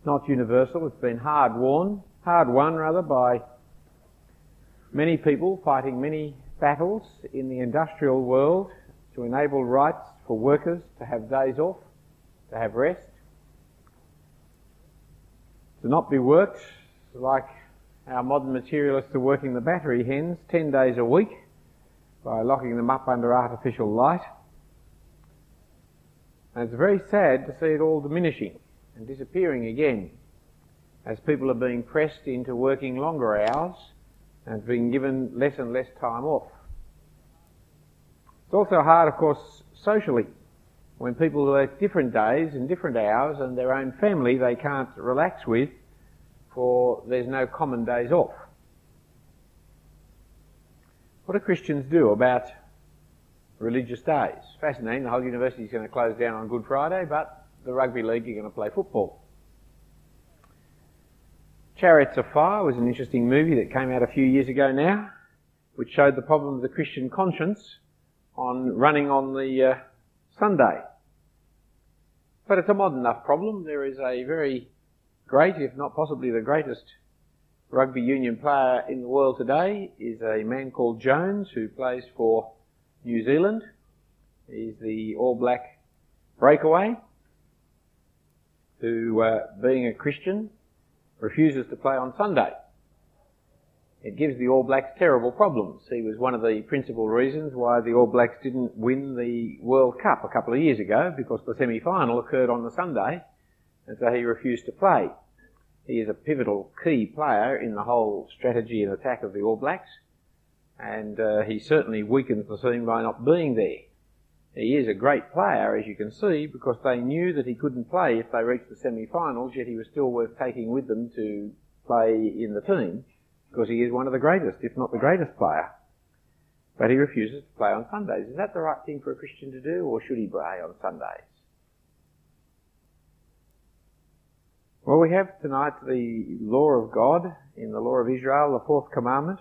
not universal. It's been hard won by many people fighting many battles in the industrial world to enable rights for workers to have days off, to have rest, to not be worked like our modern materialists are working the battery hens 10 days a week by locking them up under artificial light. And it's very sad to see it all diminishing and disappearing again as people are being pressed into working longer hours and being given less and less time off. It's also hard, of course, socially, when people work different days and different hours and their own family they can't relax with, for there's no common days off. What do Christians do about religious days? Fascinating, the whole university is going to close down on Good Friday, but the rugby league are going to play football. Chariots of Fire was an interesting movie that came out a few years ago now, which showed the problem of the Christian conscience on running on the Sunday. But it's a modern enough problem. There is a very great, if not possibly the greatest, rugby union player in the world today is a man called Jones who plays for New Zealand. He's the All Black breakaway who, being a Christian, refuses to play on Sunday. It gives the All Blacks terrible problems. He was one of the principal reasons why the All Blacks didn't win the World Cup a couple of years ago, because the semi-final occurred on the Sunday, and so he refused to play. He is a pivotal key player in the whole strategy and attack of the All Blacks, and he certainly weakens the team by not being there. He is a great player, as you can see, because they knew that he couldn't play if they reached the semi-finals, yet he was still worth taking with them to play in the team, because he is one of the greatest, if not the greatest player. But he refuses to play on Sundays. Is that the right thing for a Christian to do, or should he play on Sundays? Well, we have tonight the law of God in the law of Israel, the fourth commandment.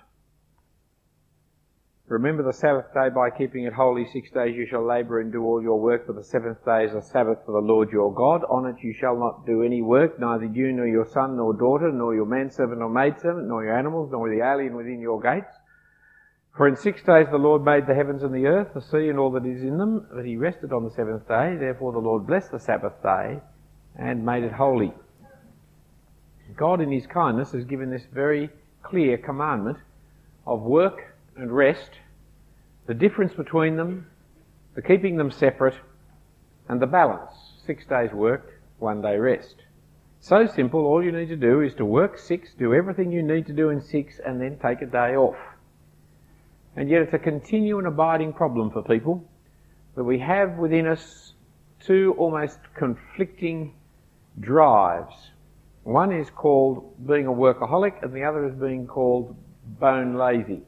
Remember the Sabbath day by keeping it holy. 6 days you shall labour and do all your work, but the seventh day is a Sabbath for the Lord your God. On it you shall not do any work, neither you nor your son nor daughter, nor your manservant nor maidservant, nor your animals, nor the alien within your gates. For in 6 days the Lord made the heavens and the earth, the sea and all that is in them, but he rested on the seventh day. Therefore the Lord blessed the Sabbath day and made it holy. God in his kindness has given this very clear commandment of work and rest, the difference between them, the keeping them separate, and the balance. 6 days work, 1 day rest. So simple, all you need to do is to work 6, do everything you need to do in 6, and then take a day off. And yet it's a continuing abiding problem for people that we have within us two almost conflicting drives. One is called being a workaholic, and the other is being called bone lazy.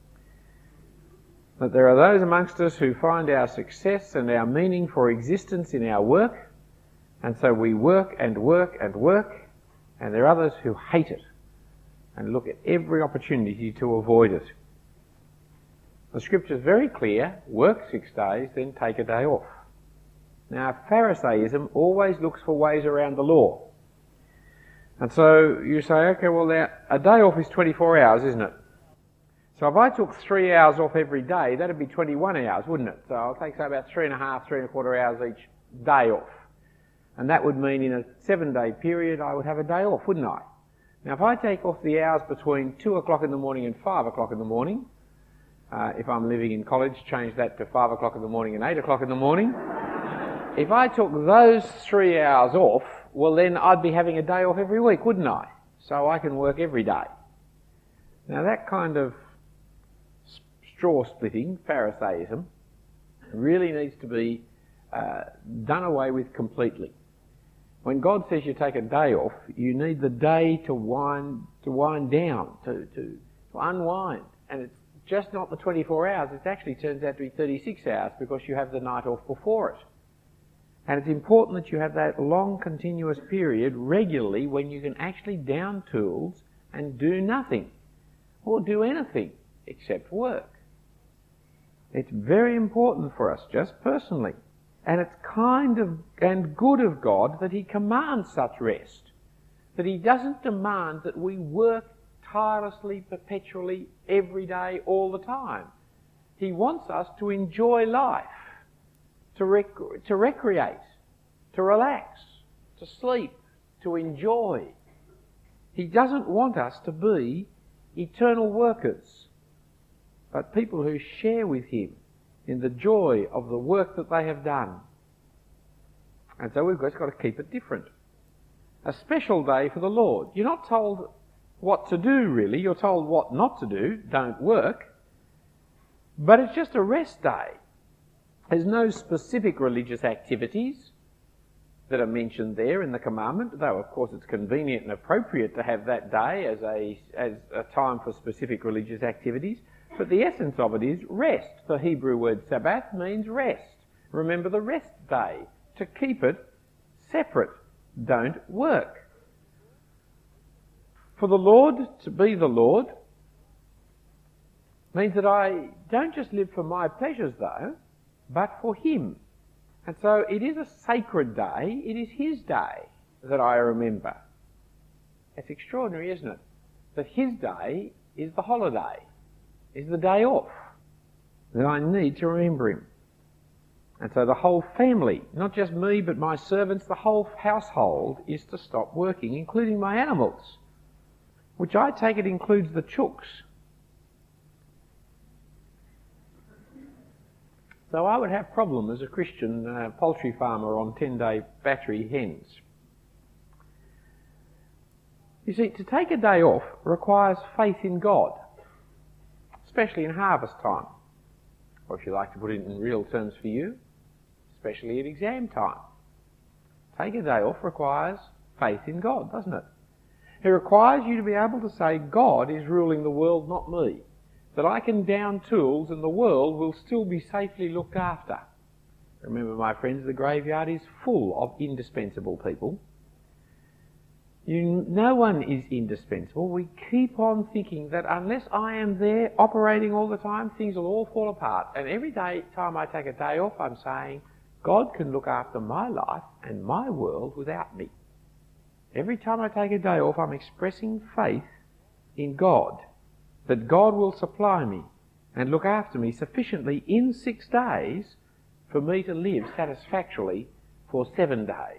That there are those amongst us who find our success and our meaning for existence in our work, and so we work and work and work, and there are others who hate it and look at every opportunity to avoid it. The scripture is very clear: work 6 days, then take a day off. Now, Pharisaism always looks for ways around the law. And so you say, okay, well, now, a day off is 24 hours, isn't it? So if I took 3 hours off every day, that'd be 21 hours, wouldn't it? So I'll take, say, about 3.5, 3.25 hours each day off. And that would mean in a 7-day period I would have a day off, wouldn't I? Now, if I take off the hours between 2 o'clock in the morning and 5 o'clock in the morning, if I'm living in college, change that to 5 o'clock in the morning and 8 o'clock in the morning. If I took those 3 hours off, well, then I'd be having a day off every week, wouldn't I? So I can work every day. Now, that kind of straw-splitting, Pharisaism, really needs to be done away with completely. When God says you take a day off, you need the day to wind down, to unwind. And it's just not the 24 hours, it actually turns out to be 36 hours because you have the night off before it. And it's important that you have that long continuous period regularly when you can actually down tools and do nothing or do anything except work. It's very important for us, just personally. And it's kind of and good of God that he commands such rest. that he doesn't demand that we work tirelessly, perpetually, every day, all the time. He wants us to enjoy life, to recreate, to relax, to sleep, to enjoy. He doesn't want us to be eternal workers, but people who share with him in the joy of the work that they have done. And so we've just got to keep it different. A special day for the Lord. You're not told what to do, really. You're told what not to do. Don't work. But it's just a rest day. There's no specific religious activities that are mentioned there in the commandment, though of course it's convenient and appropriate to have that day as a time for specific religious activities. But the essence of it is rest. The Hebrew word Sabbath means rest. Remember the rest day. To keep it separate. Don't work. For the Lord to be the Lord means that I don't just live for my pleasures though, but for him. And so it is a sacred day. It is his day that I remember. It's extraordinary, isn't it? That his day is the holiday, is the day off, that I need to remember him. And so the whole family, not just me but my servants, the whole household is to stop working, including my animals, which I take it includes the chooks. So I would have problem as a Christian poultry farmer on 10-day battery hens. You see, to take a day off requires faith in God, especially in harvest time. Or if you like to put it in real terms for you, especially at exam time. Take a day off requires faith in God, doesn't it? It requires you to be able to say, God is ruling the world, not me. That I can down tools and the world will still be safely looked after. Remember, my friends, the graveyard is full of indispensable people. No one is indispensable. We keep on thinking that unless I am there operating all the time, things will all fall apart. And every time I take a day off, I'm saying, God can look after my life and my world without me. Every time I take a day off, I'm expressing faith in God, that God will supply me and look after me sufficiently in 6 days for me to live satisfactorily for 7 days.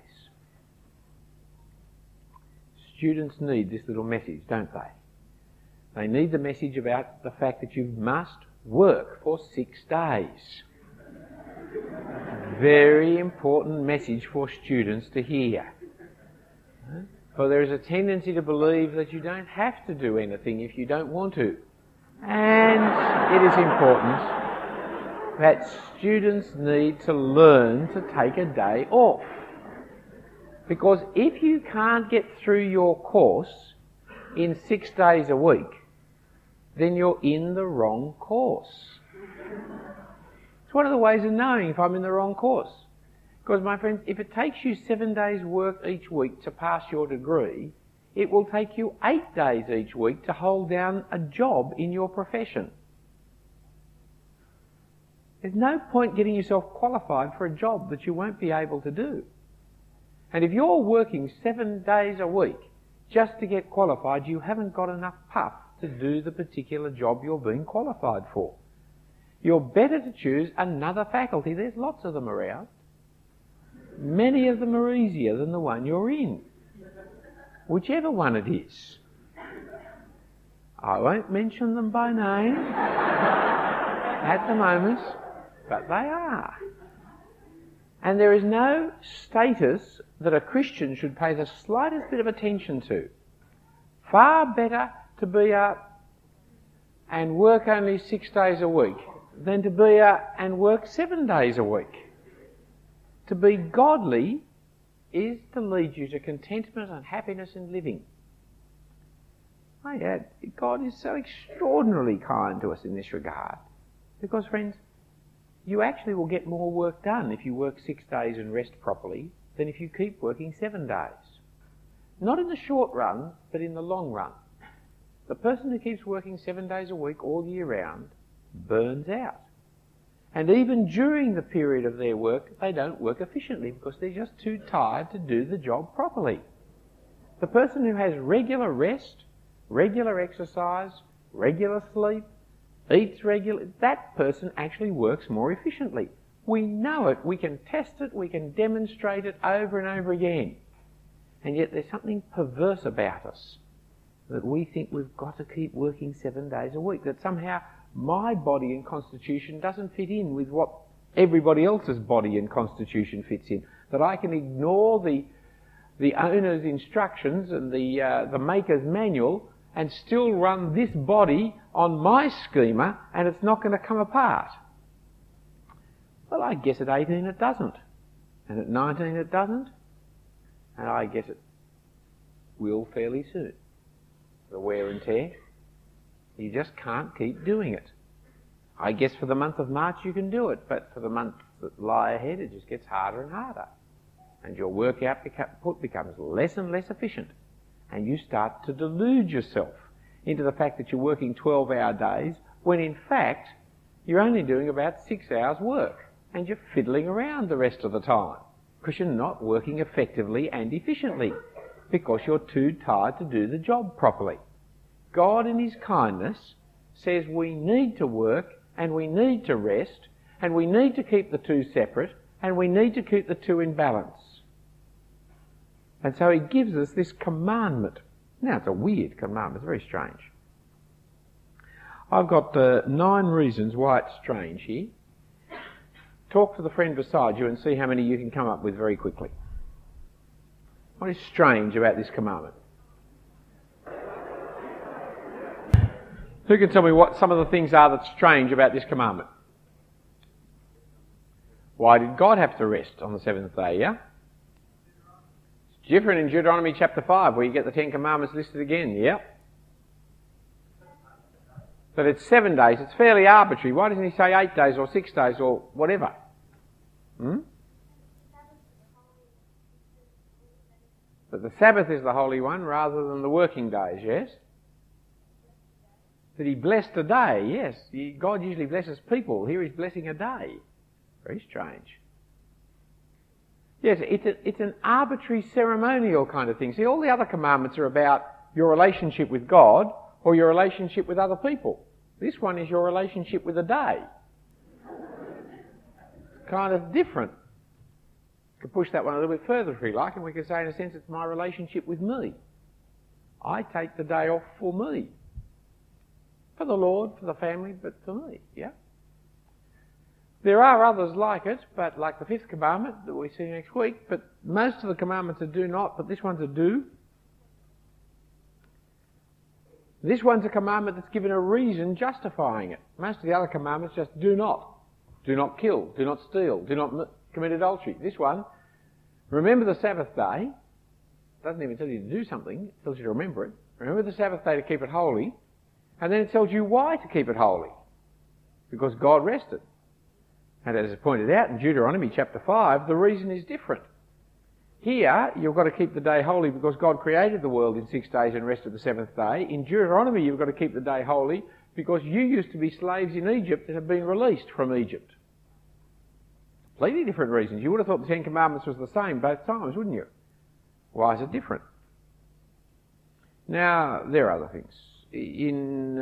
Students need this little message, don't they? They need the message about the fact that you must work for 6 days. Very important message for students to hear. For there is a tendency to believe that you don't have to do anything if you don't want to. And it is important that students need to learn to take a day off. Because if you can't get through your course in 6 days a week, then you're in the wrong course. It's one of the ways of knowing if I'm in the wrong course. Because, my friends, if it takes you 7 days' work each week to pass your degree, it will take you 8 days each week to hold down a job in your profession. There's no point getting yourself qualified for a job that you won't be able to do. And if you're working 7 days a week just to get qualified, you haven't got enough puff to do the particular job you're being qualified for. You're better to choose another faculty. There's lots of them around. Many of them are easier than the one you're in. Whichever one it is. I won't mention them by name at the moment, but they are. And there is no status that a Christian should pay the slightest bit of attention to. Far better to be and work only 6 days a week than to be and work 7 days a week. To be godly is to lead you to contentment and happiness in living. God is so extraordinarily kind to us in this regard. Because, friends, you actually will get more work done if you work 6 days and rest properly than if you keep working 7 days. Not in the short run, but in the long run. The person who keeps working 7 days a week all year round burns out. And even during the period of their work, they don't work efficiently because they're just too tired to do the job properly. The person who has regular rest, regular exercise, regular sleep, eats regularly, that person actually works more efficiently. We know it, we can test it, we can demonstrate it over and over again. And yet there's something perverse about us, that we think we've got to keep working 7 days a week, that somehow my body and constitution doesn't fit in with what everybody else's body and constitution fits in, that I can ignore the owner's instructions and the maker's manual and still run this body on my schema and it's not going to come apart. Well, I guess at 18 it doesn't, and at 19 it doesn't, and I guess it will fairly soon. The wear and tear, you just can't keep doing it. I guess for the month of March you can do it, but for the months that lie ahead it just gets harder and harder. And your work output becomes less and less efficient. And you start to delude yourself into the fact that you're working 12-hour days, when in fact you're only doing about 6 hours work. And you're fiddling around the rest of the time, because you're not working effectively and efficiently, because you're too tired to do the job properly. God in His kindness says we need to work and we need to rest and we need to keep the two separate and we need to keep the two in balance. And so He gives us this commandment. Now, it's a weird commandment. It's very strange. I've got 9 reasons why it's strange here. Talk to the friend beside you and see how many you can come up with very quickly. What is strange about this commandment? Who can tell me what some of the things are that's strange about this commandment? Why did God have to rest on the 7th day, yeah? It's different in Deuteronomy chapter 5, where you get the 10 commandments listed again, yeah? But it's 7 days, it's fairly arbitrary. Why doesn't He say 8 days or 6 days or whatever? But the Sabbath is the holy one rather than the working days, yes? That He blessed a day, yes. God usually blesses people. Here He's blessing a day. Very strange. Yes, it's an arbitrary ceremonial kind of thing. See, all the other commandments are about your relationship with God or your relationship with other people. This one is your relationship with a day. Kind of different. We could push that one a little bit further if we like, and we could say in a sense it's my relationship with me. I take the day off for me. For the Lord, for the family, but for me, yeah? There are others like it, but like the 5th commandment that we see next week, but most of the commandments are do not, but this one's a do. This one's a commandment that's given a reason justifying it. Most of the other commandments just do not. Do not kill, do not steal, do not commit adultery. This one, remember the Sabbath day. It doesn't even tell you to do something, it tells you to remember it. Remember the Sabbath day to keep it holy, and then it tells you why to keep it holy. Because God rested. And as I pointed out in Deuteronomy chapter 5, the reason is different. Here, you've got to keep the day holy because God created the world in 6 days and rested the 7th day. In Deuteronomy, you've got to keep the day holy because you used to be slaves in Egypt and have been released from Egypt. Completely different reasons. You would have thought the 10 Commandments was the same both times, wouldn't you? Why is it different? Now, there are other things. In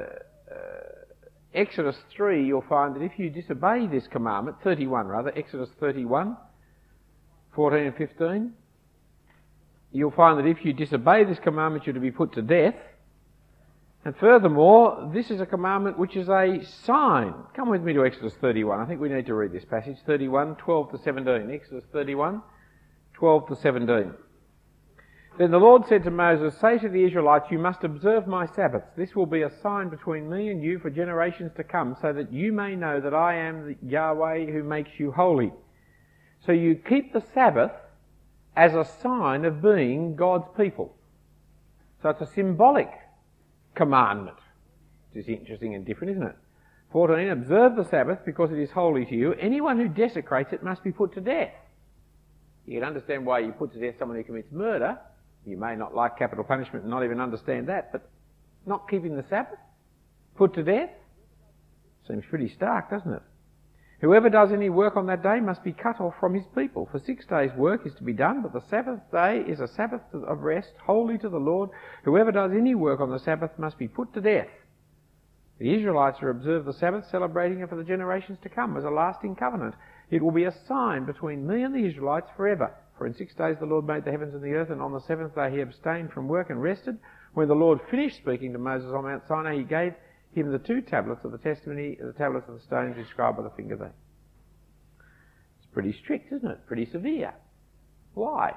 Exodus 3, you'll find that if you disobey this commandment, 31 rather, Exodus 31, 14 and 15, you'll find that if you disobey this commandment, you're to be put to death. And furthermore, this is a commandment which is a sign. Come with me to Exodus 31. I think we need to read this passage. 31, 12 to 17. Exodus 31, 12 to 17. Then the Lord said to Moses, "Say to the Israelites, you must observe my Sabbaths. This will be a sign between me and you for generations to come, so that you may know that I am the Yahweh who makes you holy." So you keep the Sabbath as a sign of being God's people. So it's a symbolic commandment. It's interesting and different, isn't it? 14, observe the Sabbath because it is holy to you. Anyone who desecrates it must be put to death. You can understand why you put to death someone who commits murder. You may not like capital punishment and not even understand that, but not keeping the Sabbath, put to death, seems pretty stark, doesn't it? Whoever does any work on that day must be cut off from his people. For 6 days' work is to be done, but the Sabbath day is a Sabbath of rest, holy to the Lord. Whoever does any work on the Sabbath must be put to death. The Israelites are observe the Sabbath, celebrating it for the generations to come as a lasting covenant. It will be a sign between me and the Israelites forever. For in 6 days the Lord made the heavens and the earth, and on the 7th day he abstained from work and rested. When the Lord finished speaking to Moses on Mount Sinai, he gave him the 2 tablets of the testimony, the tablets of the stones inscribed by the finger there. It's pretty strict, isn't it? Pretty severe. Why?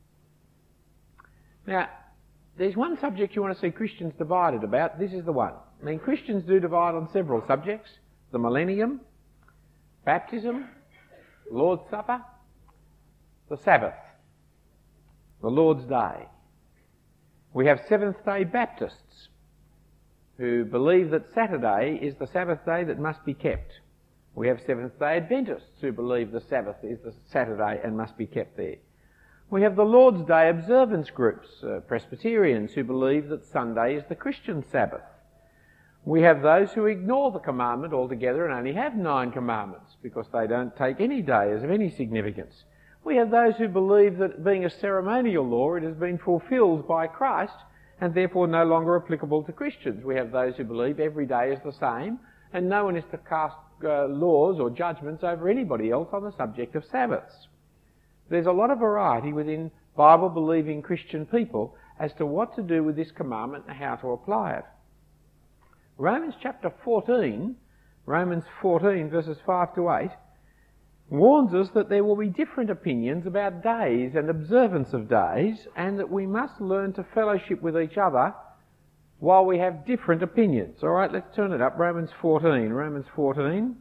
Now, there's one subject you want to see Christians divided about. This is the one. I mean, Christians do divide on several subjects. The millennium, baptism, Lord's Supper, the Sabbath, the Lord's Day. We have Seventh-day Baptists who believe that Saturday is the Sabbath day that must be kept. We have Seventh-day Adventists who believe the Sabbath is the Saturday and must be kept there. We have the Lord's Day observance groups, Presbyterians, who believe that Sunday is the Christian Sabbath. We have those who ignore the commandment altogether and only have 9 commandments because they don't take any day as of any significance. We have those who believe that being a ceremonial law, it has been fulfilled by Christ and therefore no longer applicable to Christians. We have those who believe every day is the same and no one is to cast laws or judgments over anybody else on the subject of Sabbaths. There's a lot of variety within Bible-believing Christian people as to what to do with this commandment and how to apply it. Romans chapter 14, Romans 14 verses 5 to 8, warns us that there will be different opinions about days and observance of days, and that we must learn to fellowship with each other while we have different opinions. All right, let's turn it up. Romans 14.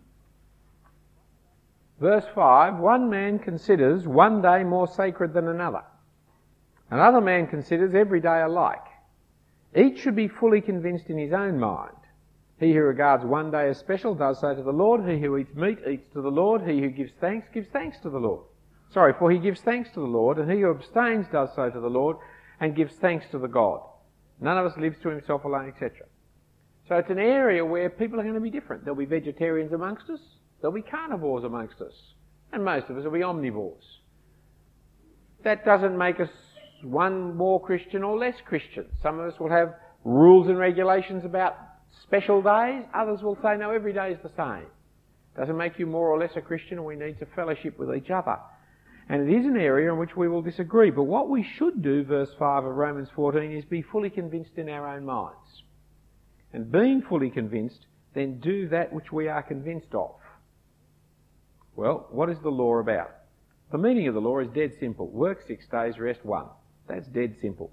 Verse 5, one man considers one day more sacred than another. Another man considers every day alike. Each should be fully convinced in his own mind. He who regards one day as special does so to the Lord. He who eats meat eats to the Lord. He who gives thanks to the Lord. For he gives thanks to the Lord, and he who abstains does so to the Lord and gives thanks to the God. None of us lives to himself alone, etc. So it's an area where people are going to be different. There'll be vegetarians amongst us. There'll be carnivores amongst us. And most of us will be omnivores. That doesn't make us one more Christian or less Christian. Some of us will have rules and regulations about special days. Others will say, no, every day is the same. Doesn't make you more or less a Christian, and we need to fellowship with each other. And it is an area in which we will disagree. But what we should do, verse 5 of Romans 14, is be fully convinced in our own minds. And being fully convinced, then do that which we are convinced of. Well, what is the law about? The meaning of the law is dead simple. Work 6 days, rest 1. That's dead simple.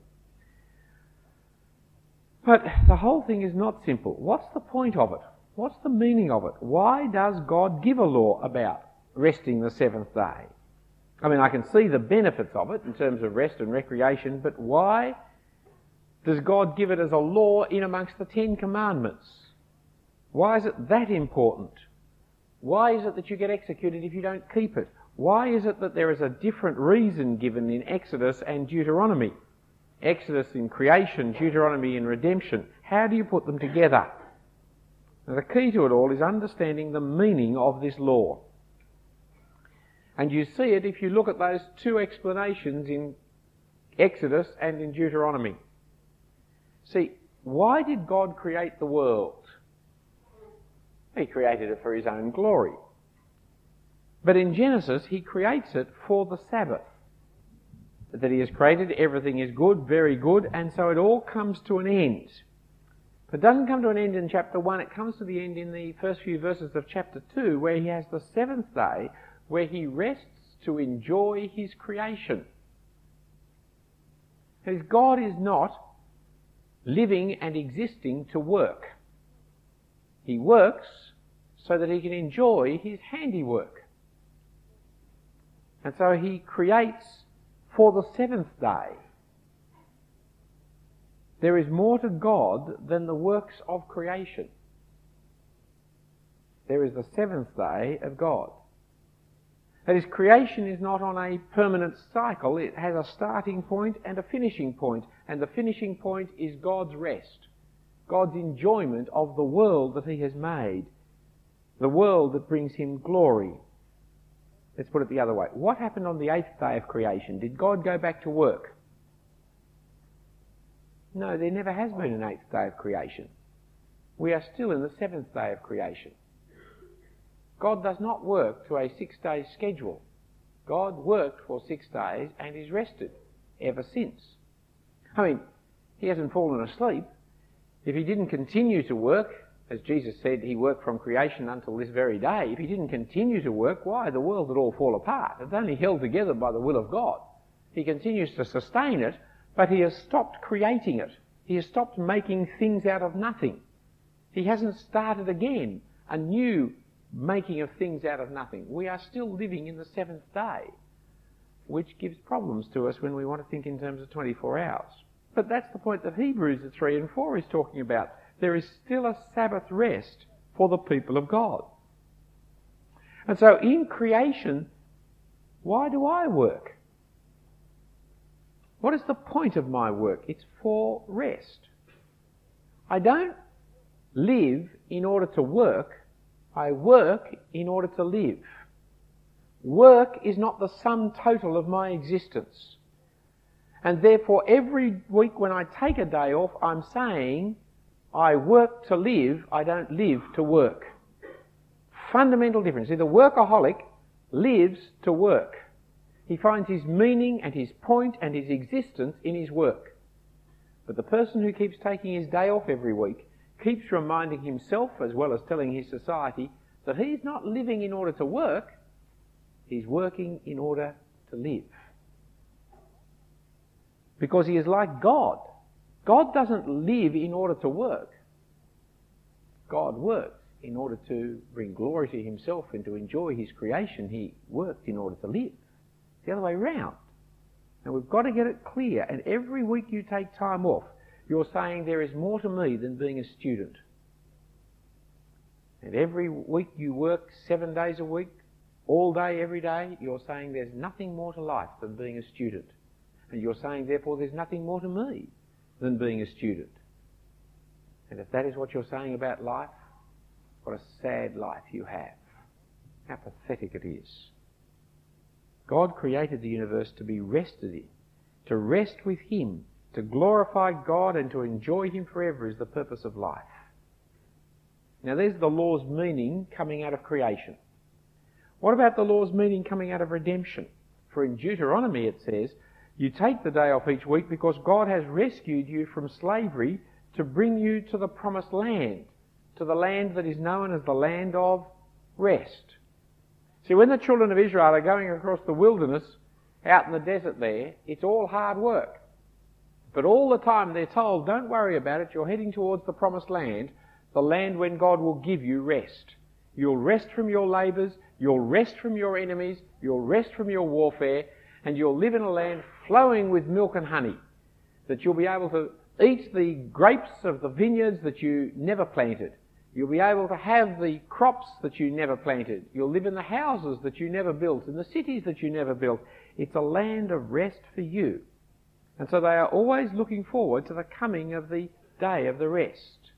But the whole thing is not simple. What's the point of it? What's the meaning of it? Why does God give a law about resting the 7th day? I mean, I can see the benefits of it in terms of rest and recreation, but why does God give it as a law in amongst the 10 commandments? Why is it that important? Why is it that you get executed if you don't keep it? Why is it that there is a different reason given in Exodus and Deuteronomy? Exodus in creation, Deuteronomy in redemption. How do you put them together? Now, the key to it all is understanding the meaning of this law. And you see it if you look at those 2 explanations in Exodus and in Deuteronomy. See, why did God create the world? He created it for his own glory. But in Genesis, he creates it for the Sabbath. That he has created, everything is good, very good, and so it all comes to an end. But it doesn't come to an end in chapter 1, it comes to the end in the first few verses of chapter 2, where he has the 7th day, where he rests to enjoy his creation. Because God is not living and existing to work. He works so that he can enjoy his handiwork. And so he creates for the 7th day. There is more to God than the works of creation. There is the 7th day of God. That is, creation is not on a permanent cycle. It has a starting point and a finishing point. And the finishing point is God's rest. God's enjoyment of the world that he has made. the world that brings him glory. Let's put it the other way. What happened on the 8th day of creation? Did God go back to work? No, there never has been an 8th day of creation. We are still in the 7th day of creation. God does not work to a 6-day schedule. God worked for 6 days and is rested ever since. I mean, he hasn't fallen asleep. If he didn't continue to work, as Jesus said, he worked from creation until this very day. If he didn't continue to work, why? The world would all fall apart. It's only held together by the will of God. He continues to sustain it, but he has stopped creating it. He has stopped making things out of nothing. He hasn't started again a new making of things out of nothing. We are still living in the 7th day, which gives problems to us when we want to think in terms of 24 hours. But that's the point that Hebrews 3 and 4 is talking about. There is still a Sabbath rest for the people of God. And so in creation, why do I work? What is the point of my work? It's for rest. I don't live in order to work. I work in order to live. Work is not the sum total of my existence. And therefore every week when I take a day off, I'm saying I work to live, I don't live to work. Fundamental difference. See, the workaholic lives to work. He finds his meaning and his point and his existence in his work. But the person who keeps taking his day off every week keeps reminding himself, as well as telling his society, that he's not living in order to work, he's working in order to live. Because he is like God. God doesn't live in order to work. God works in order to bring glory to himself and to enjoy his creation. He worked in order to live. It's the other way round. And we've got to get it clear. And every week you take time off, you're saying there is more to me than being a student. And every week you work 7 days a week, all day, every day, you're saying there's nothing more to life than being a student. And you're saying, therefore, there's nothing more to me than being a student. And if that is what you're saying about life, what a sad life you have. How pathetic it is. God created the universe to be rested in, to rest with him, to glorify God and to enjoy him forever is the purpose of life. Now there's the law's meaning coming out of creation. What about the law's meaning coming out of redemption? For in Deuteronomy it says, you take the day off each week because God has rescued you from slavery to bring you to the promised land, to the land that is known as the land of rest. See, when the children of Israel are going across the wilderness, out in the desert there, it's all hard work. But all the time they're told, don't worry about it, you're heading towards the promised land, the land when God will give you rest. You'll rest from your labours, you'll rest from your enemies, you'll rest from your warfare, and you'll live in a land flowing with milk and honey, that you'll be able to eat the grapes of the vineyards that you never planted. You'll be able to have the crops that you never planted. You'll live in the houses that you never built, in the cities that you never built. It's a land of rest for you. And so they are always looking forward to the coming of the day of the rest.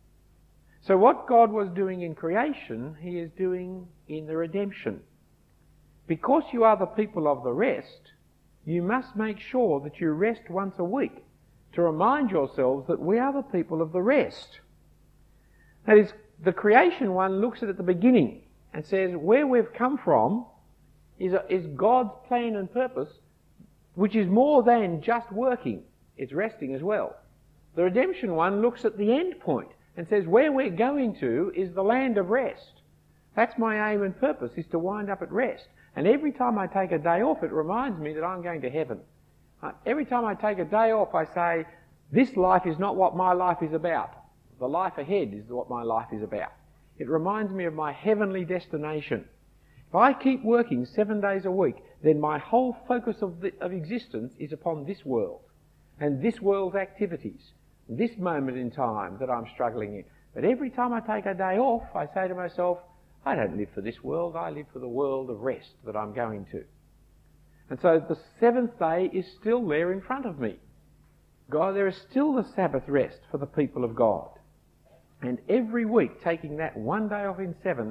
So what God was doing in creation, he is doing in the redemption. Because you are the people of the rest, you must make sure that you rest once a week to remind yourselves that we are the people of the rest. That is, the creation one looks at the beginning and says where we've come from is God's plan and purpose, which is more than just working. It's resting as well. The redemption one looks at the end point and says where we're going to is the land of rest. That's my aim and purpose, is to wind up at rest. And every time I take a day off, it reminds me that I'm going to heaven. Every time I take a day off, I say, this life is not what my life is about. The life ahead is what my life is about. It reminds me of my heavenly destination. If I keep working 7 days a week, then my whole focus of existence is upon this world and this world's activities, this moment in time that I'm struggling in. But every time I take a day off, I say to myself, I don't live for this world, I live for the world of rest that I'm going to. And so the 7th day is still there in front of me. God, there is still the Sabbath rest for the people of God. And every week, taking that one day off in 7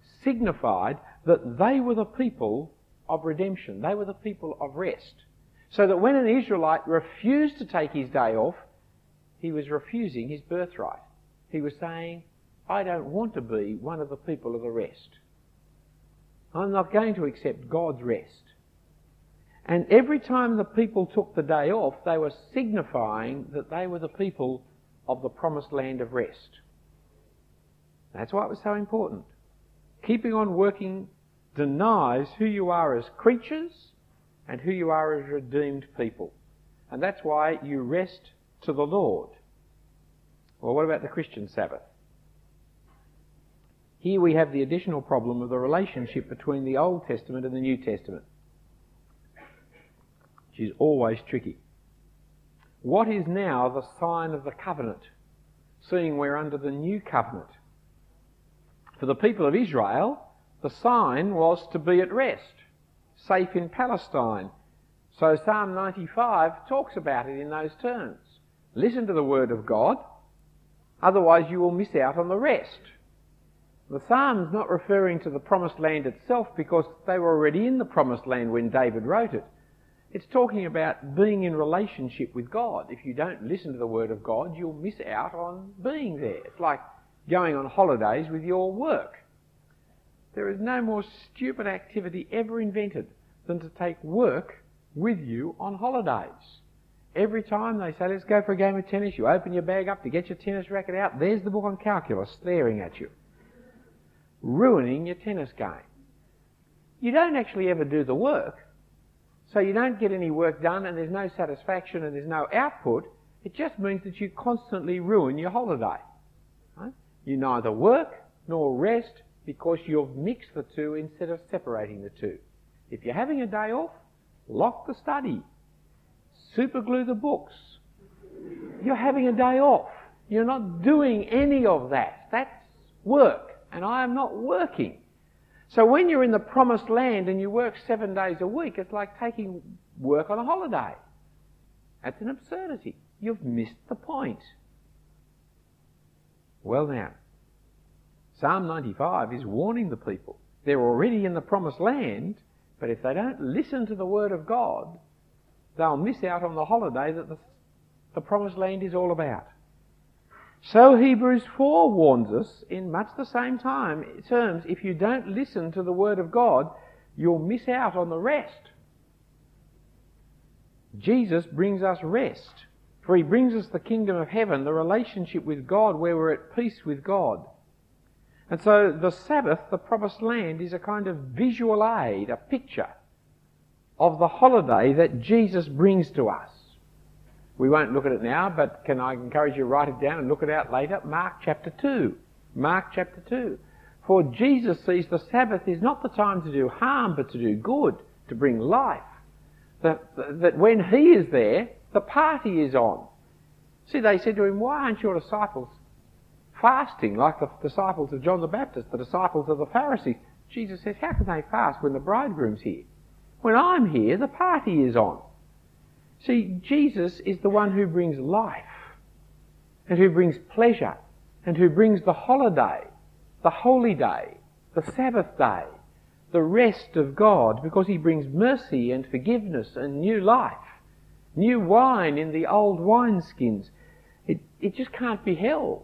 signified that they were the people of redemption. They were the people of rest. So that when an Israelite refused to take his day off, he was refusing his birthright. He was saying, I don't want to be one of the people of the rest. I'm not going to accept God's rest. And every time the people took the day off, they were signifying that they were the people of the promised land of rest. That's why it was so important. Keeping on working denies who you are as creatures and who you are as redeemed people. And that's why you rest to the Lord. Well, what about the Christian Sabbath? Here we have the additional problem of the relationship between the Old Testament and the New Testament, which is always tricky. What is now the sign of the covenant, seeing we're under the new covenant? For the people of Israel, the sign was to be at rest, safe in Palestine. So Psalm 95 talks about it in those terms. Listen to the word of God, otherwise you will miss out on the rest. The psalm's not referring to the promised land itself because they were already in the promised land when David wrote it. It's talking about being in relationship with God. If you don't listen to the word of God, you'll miss out on being there. It's like going on holidays with your work. There is no more stupid activity ever invented than to take work with you on holidays. Every time they say, let's go for a game of tennis, you open your bag up to get your tennis racket out, there's the book on calculus staring at you, ruining your tennis game. You don't actually ever do the work, so you don't get any work done and there's no satisfaction and there's no output. It just means that you constantly ruin your holiday. Right? You neither work nor rest because you've mixed the two instead of separating the two. If you're having a day off, lock the study. Superglue the books. You're having a day off. You're not doing any of that. That's work. And I am not working. So when you're in the promised land and you work 7 days a week, it's like taking work on a holiday. That's an absurdity. You've missed the point. Well now, Psalm 95 is warning the people. They're already in the promised land, but if they don't listen to the word of God, they'll miss out on the holiday that the promised land is all about. So Hebrews 4 warns us in much the same terms, if you don't listen to the word of God, you'll miss out on the rest. Jesus brings us rest, for he brings us the kingdom of heaven, the relationship with God where we're at peace with God. And so the Sabbath, the promised land, is a kind of visual aid, a picture of the holiday that Jesus brings to us. We won't look at it now, but can I encourage you to write it down and look it out later? Mark chapter 2. Mark chapter 2. For Jesus sees the Sabbath is not the time to do harm, but to do good, to bring life. That when he is there, the party is on. See, they said to him, why aren't your disciples fasting like the disciples of John the Baptist, the disciples of the Pharisees? Jesus says, how can they fast when the bridegroom's here? When I'm here, the party is on. See, Jesus is the one who brings life, and who brings pleasure, and who brings the holiday, the holy day, the Sabbath day, the rest of God, because he brings mercy and forgiveness and new life, new wine in the old wineskins. It just can't be held.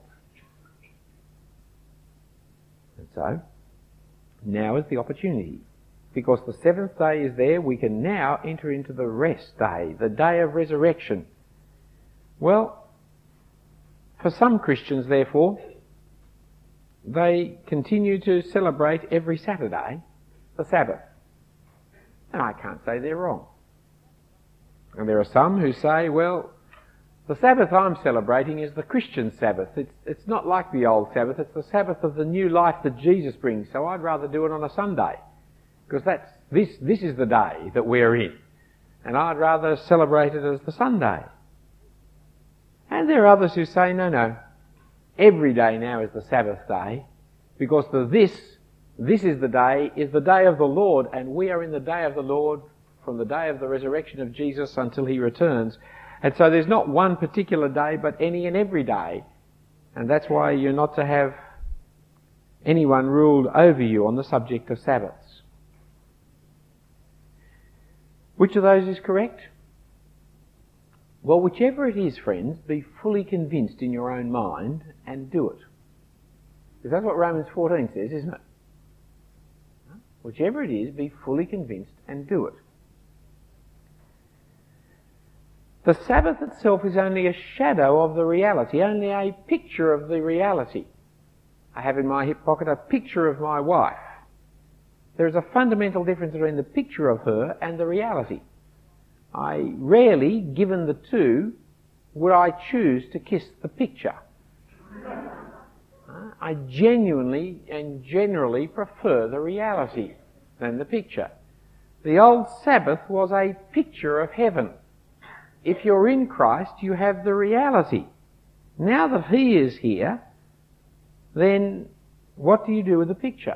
And so, now is the opportunity. Because the seventh day is there, we can now enter into the rest day, the day of resurrection. Well, for some Christians, therefore, they continue to celebrate every Saturday the Sabbath. And I can't say they're wrong. And there are some who say, well, the Sabbath I'm celebrating is the Christian Sabbath. It's not like the old Sabbath, it's the Sabbath of the new life that Jesus brings, so I'd rather do it on a Sunday. Because this is the day that we're in. And I'd rather celebrate it as the Sunday. And there are others who say, no, every day now is the Sabbath day, because this is the day of the Lord, and we are in the day of the Lord from the day of the resurrection of Jesus until he returns. And so there's not one particular day, but any and every day. And that's why you're not to have anyone ruled over you on the subject of Sabbaths. Which of those is correct? Well, whichever it is, friends, be fully convinced in your own mind and do it. Because that's what Romans 14 says, isn't it? Whichever it is, be fully convinced and do it. The Sabbath itself is only a shadow of the reality, only a picture of the reality. I have in my hip pocket a picture of my wife. There is a fundamental difference between the picture of her and the reality. I rarely, given the two, would I choose to kiss the picture. I genuinely and generally prefer the reality than the picture. The old Sabbath was a picture of heaven. If you're in Christ, you have the reality. Now that He is here, then what do you do with the picture?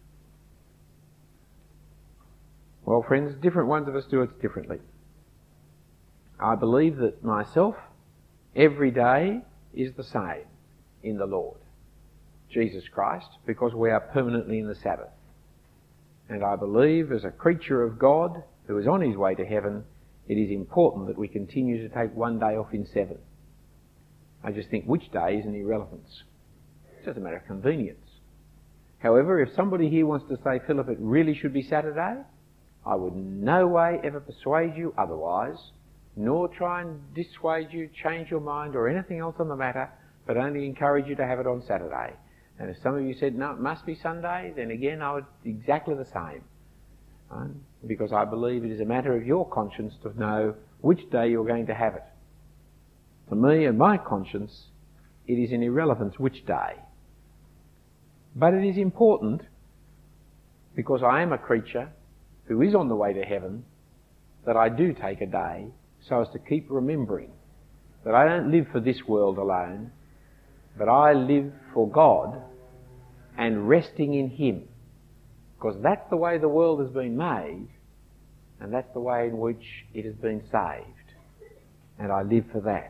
Well, friends, different ones of us do it differently. I believe that myself, every day is the same in the Lord Jesus Christ, because we are permanently in the Sabbath. And I believe, as a creature of God who is on his way to heaven, it is important that we continue to take one day off in 7. I just think which day is an irrelevance. It's just a matter of convenience. However, if somebody here wants to say, Philip, it really should be Saturday, I would in no way ever persuade you otherwise, nor try and dissuade you, change your mind or anything else on the matter, but only encourage you to have it on Saturday. And if some of you said, no, it must be Sunday, then again I would exactly the same. Because I believe it is a matter of your conscience to know which day you're going to have it. To me and my conscience, it is an irrelevance which day. But it is important, because I am a creature who is on the way to heaven, that I do take a day so as to keep remembering that I don't live for this world alone, but I live for God and resting in Him. Because that's the way the world has been made, and that's the way in which it has been saved. And I live for that.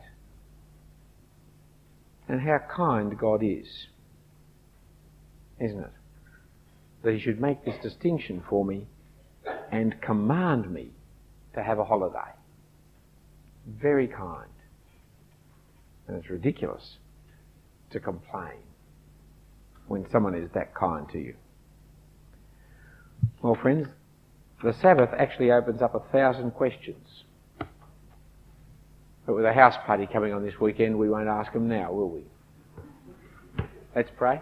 And how kind God is, isn't it? That He should make this distinction for me and command me to have a holiday. Very kind. And it's ridiculous to complain when someone is that kind to you. Well, friends, the Sabbath actually opens up 1,000 questions. But with a house party coming on this weekend, we won't ask them now, will we? Let's pray.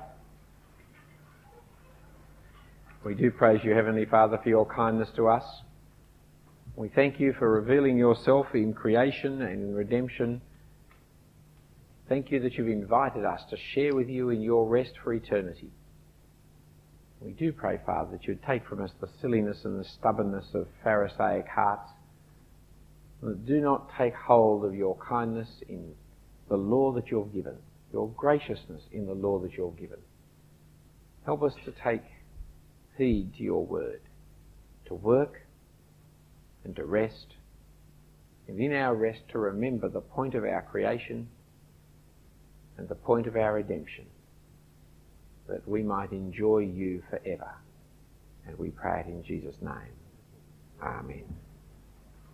We do praise you, Heavenly Father, for your kindness to us. We thank you for revealing yourself in creation and in redemption. Thank you that you've invited us to share with you in your rest for eternity. We do pray, Father, that you'd take from us the silliness and the stubbornness of Pharisaic hearts, that do not take hold of your kindness in the law that you've given, your graciousness in the law that you've given. Help us to take heed to your word, to work and to rest, and in our rest to remember the point of our creation and the point of our redemption, that we might enjoy you forever. And we pray it in Jesus' name. Amen.